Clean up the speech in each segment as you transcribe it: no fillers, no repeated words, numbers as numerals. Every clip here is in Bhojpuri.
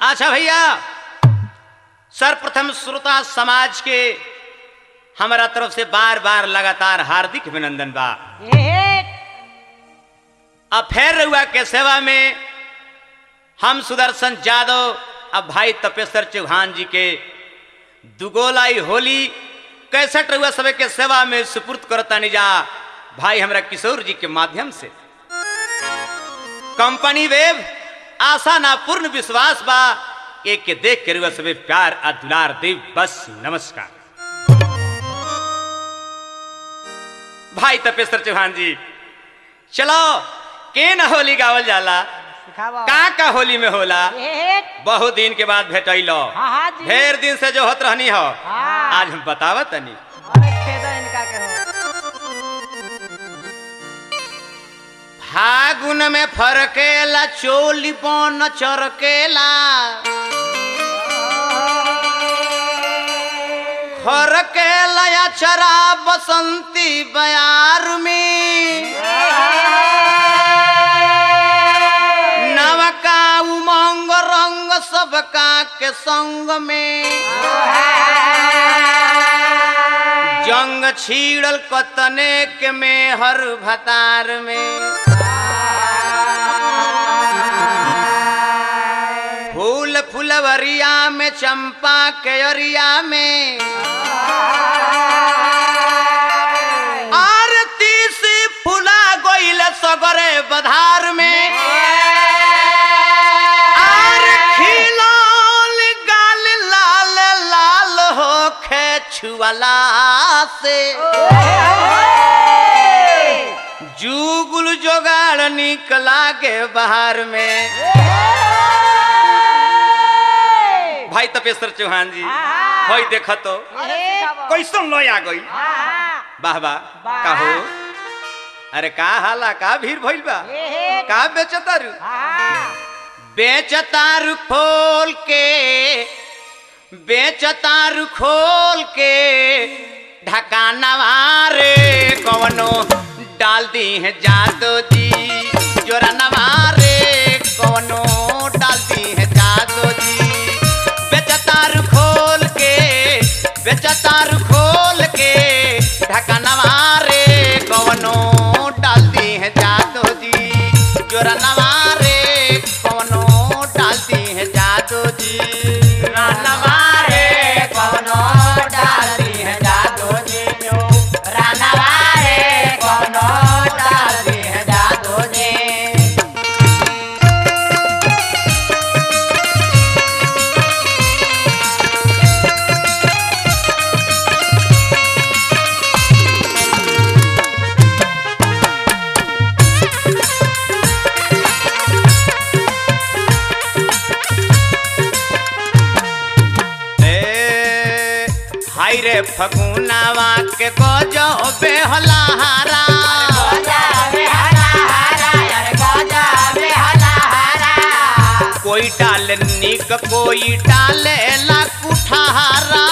अच्छा भैया, सर्वप्रथम श्रोता समाज के हमारा तरफ से बार बार लगातार हार्दिक अभिनंदन बा। अब फिर रहुआ के सेवा में हम सुदर्शन यादव अब भाई तपेश्वर चौहान जी के दुगोलाई होली कैसेट रहुआ सब के सेवा में सुपुर्द करता निजा भाई हमरा किशोर जी के माध्यम से। कंपनी वेब आशा ना पूर्ण विश्वास बा एक के देख के रहुआ सब प्यार आ दुलार देव। बस नमस्कार। भाई तपेश्वर चौहान जी, चलो के न होली गावल जाला, का होली में होला। बहुत दिन के बाद भेटैलो, ढेर दिन से जो होत रहनी हो, आज हम बतावा तनी। फागुन में फरकेला चोली बन चरकेला, फरकेला या चरा बसंती बयार में, नवका उमंग रंग सबका के संग में, जंग छीड़ल कतने के में हर भतार में, फूल फुलवरिया में चंपा के अरिया में, आरती से फुला गोइल सगरे बधार में, आर खिलाल गाल लाल लाल होखे छुअला से, जुगुल जोगाड़ निकला के बाहर में। भाई तपेश्वर चौहान जी, भाई देखा तो कैसन लो आ गई। वाह वाह, का हो? अरे का हाला, का भीड़ भइल बा, का बेचतारू? बेचतारू खोल के, बेचतारू खोल के ढकानवा रे कवनो डाल दी है जादू जी, जोरा नवारे कवनो डाल दी है जादू जी। बेचतारू खोल के, बेचतारू खोल के ढकानवा रे कवनो डाल दी है जादू जी, जोरा नवारे कवनो डाल दी है जादू जी, नवारे कवनो डाल दी है जादू जी, नवारे कवनो डाल दी है जादू जी। रे फगुनावा के गोजो बेहलाहारा, कोई डाले निक कोई डाले ला कुठारा,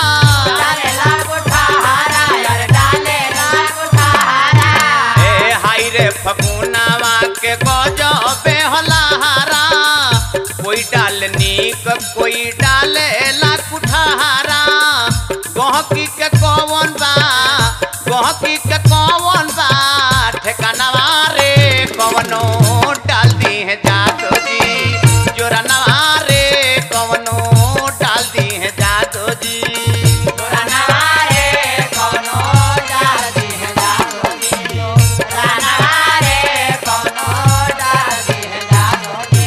ए हाय रे फगुनावा के गोजो बेहलाहारा, कोई डाले निक कोई डाले ला कुठारा। गहकी के कौन बा, गहकी के कौन बा ठेकानवा रे कवनो डाल दी है जादू जी, जोरा नवारे कवनो डाल दी है जादू जी, जोरा नवारे कवनो डाल दी है जादू जी, जोरा नवारे कवनो डाल दी है जादू जी।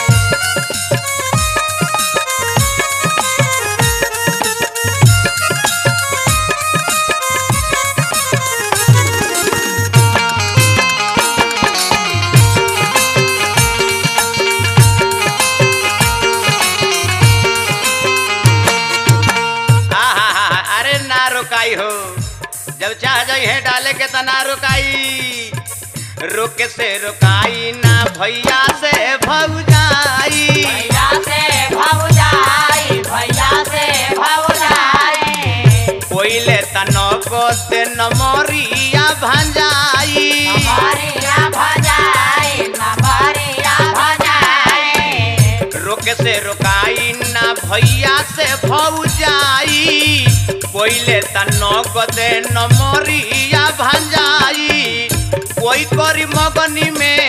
हो जब चाह जाई है डाले के तना रुकाई, रुके से रुकाई ना भैया से भौजाई, भैया से भौजाई, भैया से भौजाई, कोइले तनो को से नमरिया भंजाई, नमरिया भंजाई, नमरिया भंजाई, रुके से रुकाई भैया से भौजाई कोइले त नगदे नमरिया भंजाई कोई करी मगनी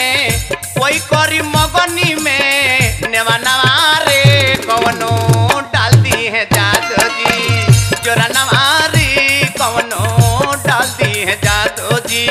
में नेवा नवारे कवनो डाल दी है जादू जी जोरा नवारी कवनो डाल दी है जादू जी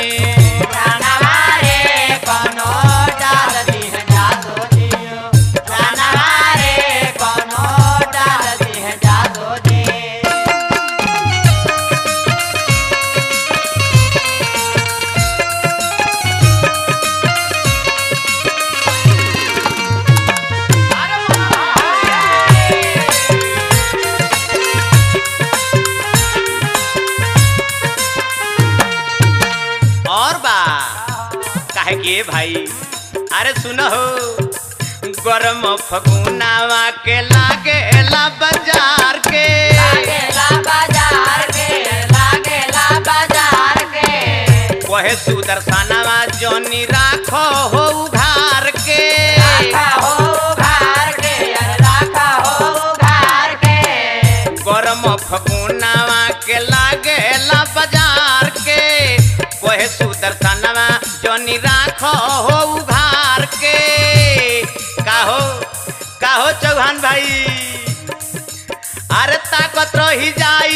के भाई अरे सुनो गरम फगुनावा के लागेला बाजार के वहे सुदर्शनवा जोनी राखो हो उघार के गरम फगुनावा के लागेला बाजार के वहे सुदर्शनवा जोनी राखो हो उघार के काहो चौहान भाई अरे ताकत रही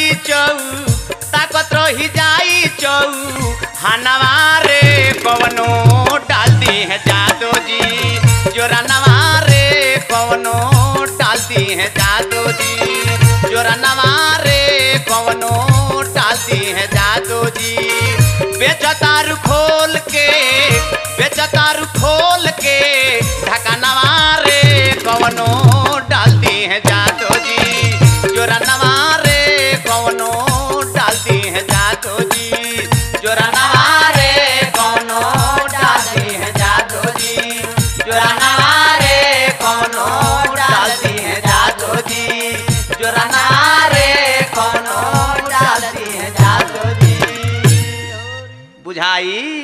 जाई चौ हनवारे कवनो डाल दी है जादू जी जोरा नवारे कवनो डाल दी है जादू जी जोरा नवारे कवनो डाल दी है जादू जी बेचतारू खोल के ढका नवारे कवनो डाल दी है जादू जी जोरा नवारे कवनो डाल दी है जादू जी जोरा नवारे कवनो डाल दी है जादू जी जोरा नवारे कवनो डाल दी है जादू जी जोरा नवारे कवनो डाल दी है जादू जी बुझाई।